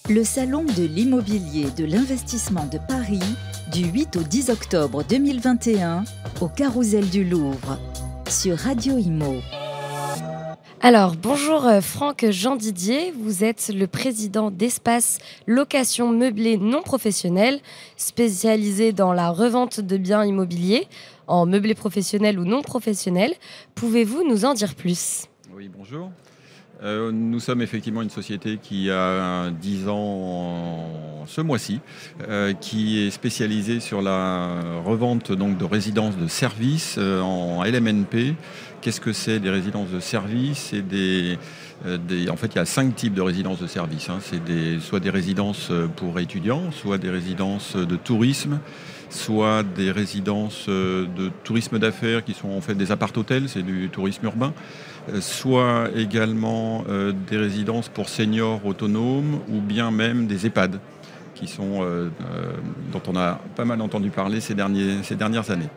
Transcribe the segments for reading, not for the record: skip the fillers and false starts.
Le Salon de l'immobilier de l'investissement de Paris, du 8 au 10 octobre 2021, au Carrousel du Louvre, sur Radio Imo. Alors, bonjour Franck Jean-Didier, vous êtes le président d'Espace Location Meublée Non Professionnelle, spécialisé dans la revente de biens immobiliers, en meublé professionnel ou non professionnel. Pouvez-vous nous en dire plus ? Oui, bonjour. Nous sommes effectivement une société qui a 10 ans ce mois-ci, qui est spécialisée sur la revente donc, de résidences de services en LMNP. Qu'est-ce que c'est des résidences de services ? En fait, il y a 5 types de résidences de services. C'est soit des résidences pour étudiants, soit des résidences de tourisme, soit des résidences de tourisme d'affaires qui sont en fait des appart-hôtels, c'est du tourisme urbain, soit également des résidences pour seniors autonomes ou bien même des EHPAD qui sont, dont on a pas mal entendu parler ces dernières années.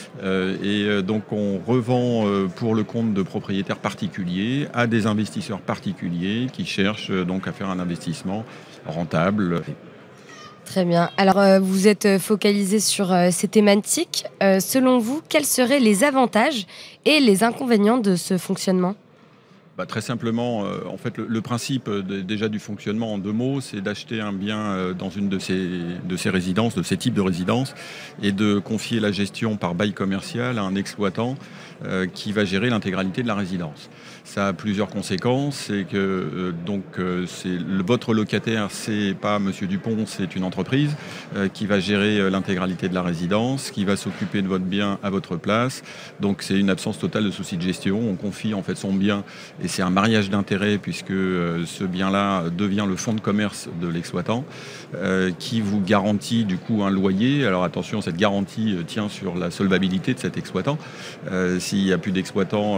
Donc on revend pour le compte de propriétaires particuliers à des investisseurs particuliers qui cherchent donc à faire un investissement rentable. Très bien. Alors, vous êtes focalisé sur ces thématiques. Selon vous, quels seraient les avantages et les inconvénients de ce fonctionnement ? Très simplement, en fait, le principe déjà du fonctionnement en 2 mots, c'est d'acheter un bien dans une de ces résidences, de ces types de résidences, et de confier la gestion par bail commercial à un exploitant qui va gérer l'intégralité de la résidence. Ça a plusieurs conséquences, c'est que votre locataire, c'est pas Monsieur Dupont, c'est une entreprise qui va gérer l'intégralité de la résidence, qui va s'occuper de votre bien à votre place. Donc c'est une absence totale de souci de gestion. On confie en fait son bien et c'est un mariage d'intérêts puisque ce bien-là devient le fonds de commerce de l'exploitant qui vous garantit du coup un loyer. Alors attention, cette garantie tient sur la solvabilité de cet exploitant. S'il n'y a plus d'exploitant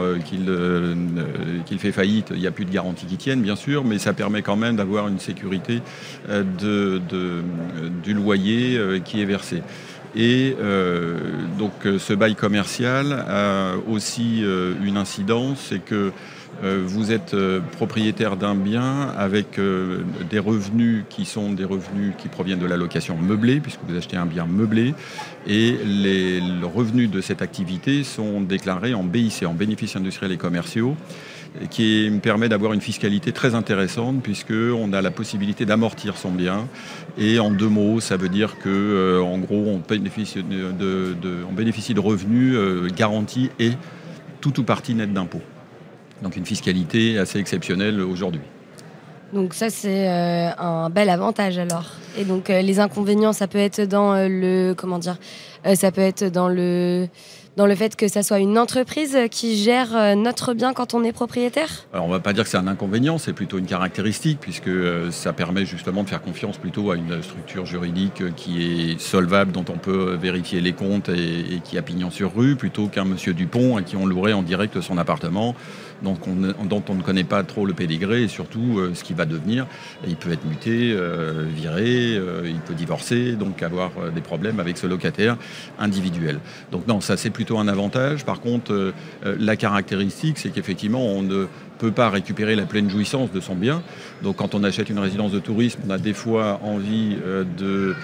qu'il fait faillite, il n'y a plus de garantie qui tienne, bien sûr, mais ça permet quand même d'avoir une sécurité du loyer qui est versé. Et donc ce bail commercial a aussi une incidence, c'est que vous êtes propriétaire d'un bien avec des revenus qui sont des revenus qui proviennent de la location meublée, puisque vous achetez un bien meublé, et les revenus de cette activité sont déclarés en BIC, en bénéfices industriels et commerciaux, qui me permet d'avoir une fiscalité très intéressante puisqu'on a la possibilité d'amortir son bien. Et en 2 mots, ça veut dire que, en gros, on bénéficie de revenus garantis et tout ou partie nette d'impôts. Donc une fiscalité assez exceptionnelle aujourd'hui. Donc ça, c'est un bel avantage alors. Et donc les inconvénients, ça peut être dans ça peut être dans le fait que ça soit une entreprise qui gère notre bien quand on est propriétaire ? Alors on ne va pas dire que c'est un inconvénient, c'est plutôt une caractéristique puisque ça permet justement de faire confiance plutôt à une structure juridique qui est solvable, dont on peut vérifier les comptes et qui a pignon sur rue, plutôt qu'un monsieur Dupont à qui on louerait en direct son appartement, dont on ne connaît pas trop le pédigré et surtout ce qu'il va devenir. Il peut être muté, viré, il peut divorcer, donc avoir des problèmes avec ce locataire individuel. Donc non, ça c'est plutôt un avantage. Par contre, la caractéristique, c'est qu'effectivement, on ne peut pas récupérer la pleine jouissance de son bien. Donc quand on achète une résidence de tourisme, on a des fois envie de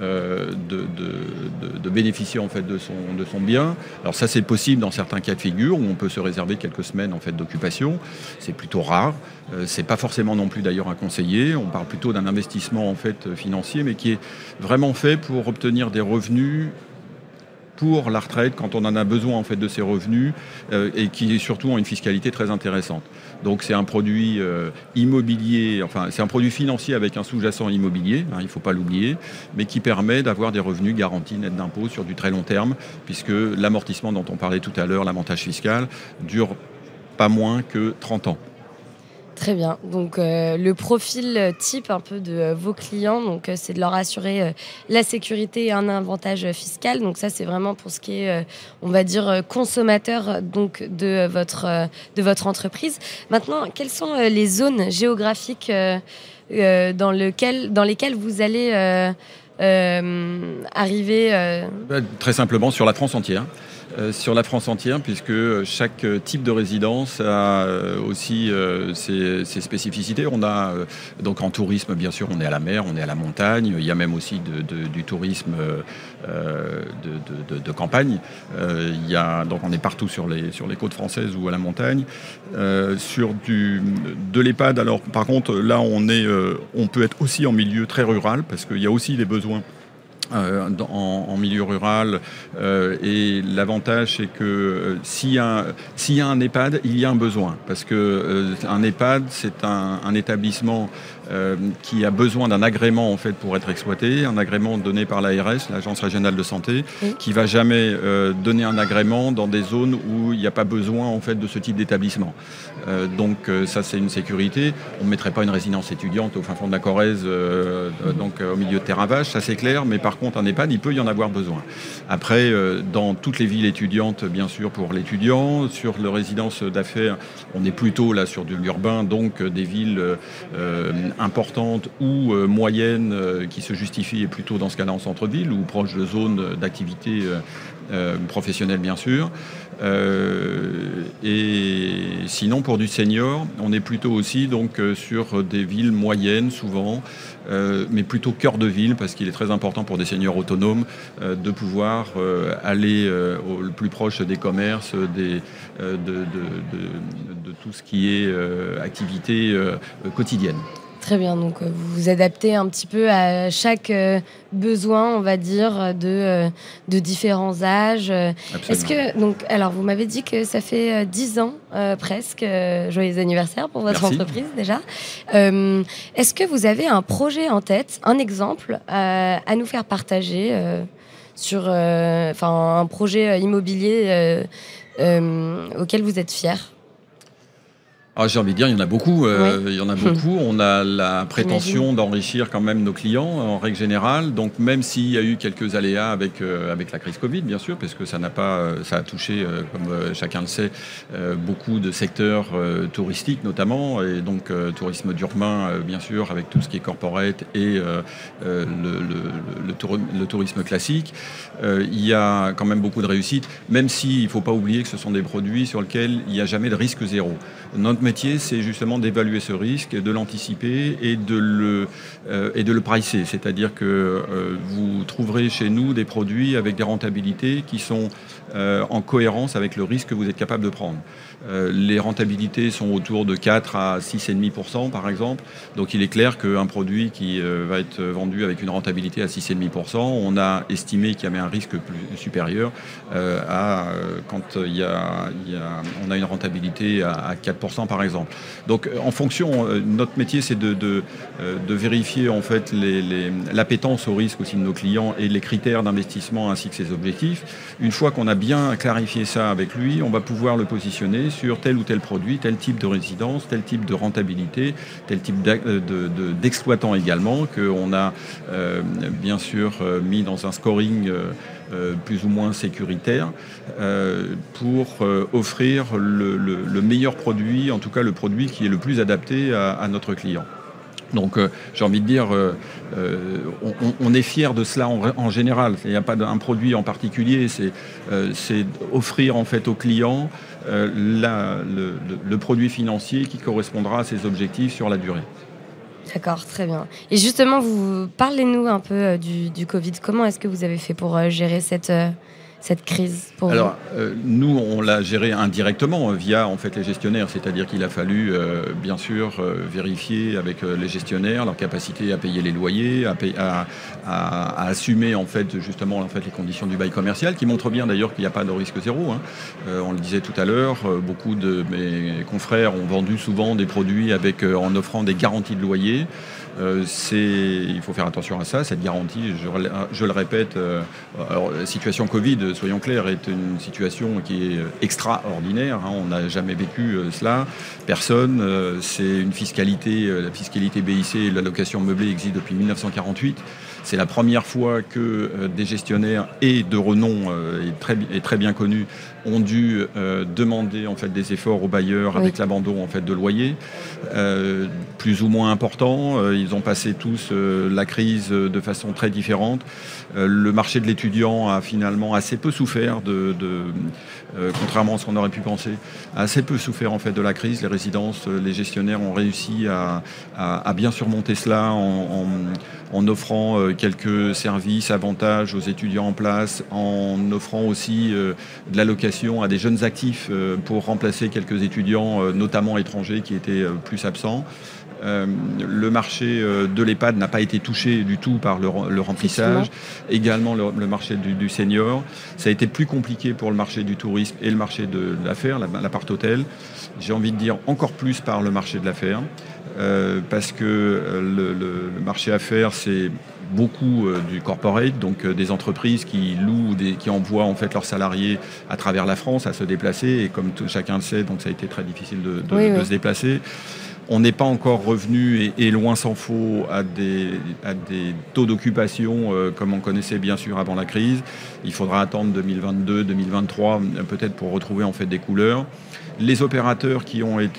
bénéficier en fait de son bien. Alors ça c'est possible dans certains cas de figure où on peut se réserver quelques semaines en fait d'occupation. C'est plutôt rare. C'est pas forcément non plus d'ailleurs à conseiller. On parle plutôt d'un investissement en fait financier, mais qui est vraiment fait pour obtenir des revenus pour la retraite quand on en a besoin en fait de ces revenus et qui surtout ont une fiscalité très intéressante. Donc c'est un produit immobilier, enfin c'est un produit financier avec un sous-jacent immobilier, il ne faut pas l'oublier, mais qui permet d'avoir des revenus garantis nets d'impôts sur du très long terme, puisque l'amortissement dont on parlait tout à l'heure, l'avantage fiscal, dure pas moins que 30 ans. Très bien. Donc, le profil type un peu de vos clients, donc, c'est de leur assurer la sécurité et un avantage fiscal. Donc, ça, c'est vraiment pour ce qui est, on va dire, consommateur donc, de votre entreprise. Maintenant, quelles sont les zones géographiques dans lesquelles vous allez arriver Très simplement, sur la France entière. Sur la France entière, puisque chaque type de résidence a aussi ses spécificités. On a donc en tourisme, bien sûr, on est à la mer, on est à la montagne. Il y a même aussi du tourisme de campagne. Donc on est partout sur les côtes françaises ou à la montagne. Sur de l'EHPAD, alors par contre, là on peut être aussi en milieu très rural, parce qu'il y a aussi des besoins en milieu rural, et l'avantage c'est que s'il y a un EHPAD, il y a un besoin, parce que un EHPAD c'est un établissement qui a besoin d'un agrément en fait pour être exploité, un agrément donné par l'ARS, l'Agence régionale de santé, qui va jamais donner un agrément dans des zones où il n'y a pas besoin en fait de ce type d'établissement. Donc ça c'est une sécurité. On ne mettrait pas une résidence étudiante au fin fond de la Corrèze, donc au milieu de terrain vache, ça c'est clair, mais par contre un EHPAD il peut y en avoir besoin. Après dans toutes les villes étudiantes, bien sûr pour l'étudiant, sur les résidences d'affaires, on est plutôt là sur de l'urbain, donc des villes importantes ou moyennes qui se justifient plutôt dans ce cas-là en centre-ville ou proche de zones d'activité professionnelle bien sûr. Et sinon pour du senior, on est plutôt aussi donc sur des villes moyennes souvent, mais plutôt cœur de ville, parce qu'il est très important pour des seniors autonomes de pouvoir aller le plus proche des commerces, de tout ce qui est activité quotidienne. Très bien, donc vous vous adaptez un petit peu à chaque besoin, on va dire, de différents âges. Absolument. Est-ce que, donc, alors vous m'avez dit que ça fait 10 ans presque, joyeux anniversaire pour votre Merci. entreprise déjà. Est-ce que vous avez un projet en tête, un exemple à nous faire partager sur un projet immobilier auquel vous êtes fier ? Alors, j'ai envie de dire, il y en a beaucoup. Oui. Il y en a beaucoup. On a la prétention d'enrichir quand même nos clients en règle générale. Donc, même s'il y a eu quelques aléas avec la crise Covid, bien sûr, parce que ça a touché, comme chacun le sait, beaucoup de secteurs touristiques notamment, et donc tourisme d'urbain, bien sûr, avec tout ce qui est corporate et le tourisme classique. Il y a quand même beaucoup de réussite, même s'il ne faut pas oublier que ce sont des produits sur lesquels il n'y a jamais de risque zéro. Notre métier, c'est justement d'évaluer ce risque, de l'anticiper et de le pricer. C'est-à-dire que vous trouverez chez nous des produits avec des rentabilités qui sont en cohérence avec le risque que vous êtes capable de prendre. Les rentabilités sont autour de 4 à 6,5% par exemple. Donc il est clair qu'un produit qui va être vendu avec une rentabilité à 6,5%, on a estimé qu'il y avait un risque plus supérieur quand on a une rentabilité à 4% par exemple. Donc en fonction, notre métier c'est de vérifier en fait l'appétence au risque aussi de nos clients et les critères d'investissement ainsi que ses objectifs. Une fois qu'on a bien clarifié ça avec lui, on va pouvoir le positionner sur tel ou tel produit, tel type de résidence, tel type de rentabilité, tel type d'exploitant également, qu'on a bien sûr mis dans un scoring plus ou moins sécuritaire pour offrir le meilleur produit, en tout cas le produit qui est le plus adapté à notre client. Donc j'ai envie de dire, on est fier de cela en général. Il n'y a pas d'un produit en particulier, c'est offrir en fait au client le produit financier qui correspondra à ses objectifs sur la durée. D'accord, très bien. Et justement, parlez-nous un peu du Covid. Comment est-ce que vous avez fait pour gérer cette crise pour Alors, nous, on l'a géré indirectement via en fait les gestionnaires, c'est-à-dire qu'il a fallu bien sûr vérifier avec les gestionnaires leur capacité à payer les loyers, à assumer en fait justement en fait les conditions du bail commercial, qui montrent bien d'ailleurs qu'il n'y a pas de risque zéro. On le disait tout à l'heure, beaucoup de mes confrères ont vendu souvent des produits en offrant des garanties de loyer. Il faut faire attention à ça, cette garantie, je le répète, alors, la situation Covid, soyons clairs, est une situation qui est extraordinaire, on n'a jamais vécu cela, personne, c'est une fiscalité, la fiscalité BIC et l'allocation meublée existent depuis 1948, c'est la première fois que des gestionnaires et de renom et très bien connus ont dû demander en fait des efforts aux bailleurs avec l'abandon en fait de loyers, plus ou moins importants. Ils ont passé tous la crise de façon très différente. Le marché de l'étudiant a finalement assez peu souffert contrairement à ce qu'on aurait pu penser, a assez peu souffert en fait de la crise. Les résidences, les gestionnaires ont réussi à bien surmonter cela en offrant quelques services, avantages aux étudiants en place, en offrant aussi de l'allocation à des jeunes actifs pour remplacer quelques étudiants, notamment étrangers, qui étaient plus absents. Le marché de l'EHPAD n'a pas été touché du tout par le remplissage. Également le marché du senior. Ça a été plus compliqué pour le marché du tourisme et le marché de l'affaires, l'appart-hôtel. J'ai envie de dire encore plus par le marché de l'affaires. Parce que le marché affaires, c'est beaucoup du corporate, donc des entreprises qui louent, qui envoient en fait leurs salariés à travers la France à se déplacer. Et comme chacun le sait, donc ça a été très difficile de se déplacer. On n'est pas encore revenu, et loin s'en faut, à des taux d'occupation comme on connaissait bien sûr avant la crise. Il faudra attendre 2022, 2023 peut-être pour retrouver en fait des couleurs. Les opérateurs qui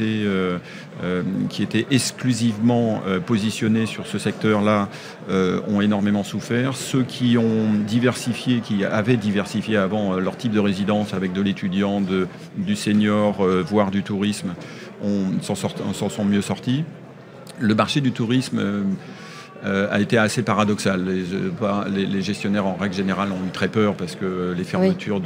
étaient exclusivement positionnés sur ce secteur-là ont énormément souffert. Ceux qui avaient diversifié avant leur type de résidence avec de l'étudiant, du senior, voire du tourisme, s'en sont mieux sortis. Le marché du tourisme a été assez paradoxal. Les gestionnaires, en règle générale, ont eu très peur parce que les fermetures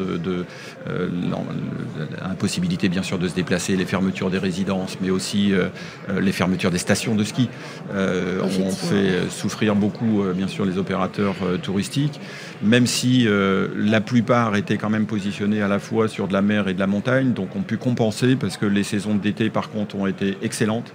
l'impossibilité, bien sûr, de se déplacer, les fermetures des résidences, mais aussi les fermetures des stations de ski ont fait souffrir beaucoup, bien sûr, les opérateurs touristiques, même si la plupart étaient quand même positionnés à la fois sur de la mer et de la montagne, donc ont pu compenser parce que les saisons d'été, par contre, ont été excellentes.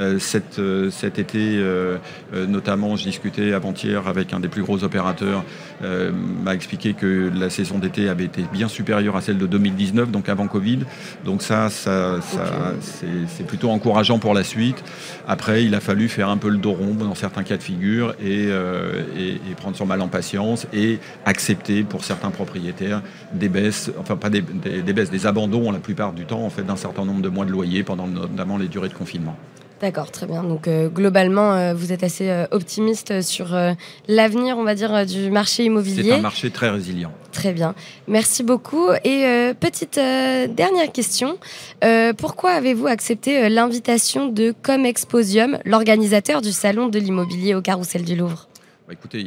Cet été, notamment, je discutais avant-hier avec un des plus gros opérateurs, m'a expliqué que la saison d'été avait été bien supérieure à celle de 2019, donc avant Covid. Donc ça c'est plutôt encourageant pour la suite. Après, il a fallu faire un peu le dos rond dans certains cas de figure et prendre son mal en patience et accepter pour certains propriétaires des baisses, enfin pas des baisses, des abandons la plupart du temps en fait d'un certain nombre de mois de loyer pendant notamment les durées de confinement. D'accord, très bien. Donc globalement, vous êtes assez optimiste sur l'avenir, on va dire, du marché immobilier. C'est un marché très résilient. Très bien. Merci beaucoup. Et petite dernière question. Pourquoi avez-vous accepté l'invitation de Comexposium, l'organisateur du salon de l'immobilier au Carrousel du Louvre ? Écoutez,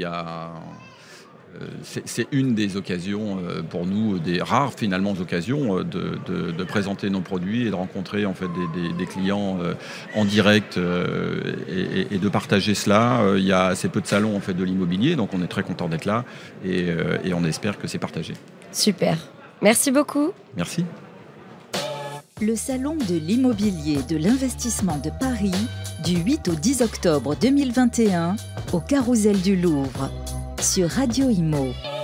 c'est une des occasions pour nous, des rares finalement occasions de présenter nos produits et de rencontrer en fait des clients en direct et de partager cela. Il y a assez peu de salons en fait de l'immobilier, donc on est très content d'être là et on espère que c'est partagé. Super. Merci beaucoup. Merci. Le salon de l'immobilier de l'investissement de Paris du 8 au 10 octobre 2021 au Carrousel du Louvre sur Radio Imo.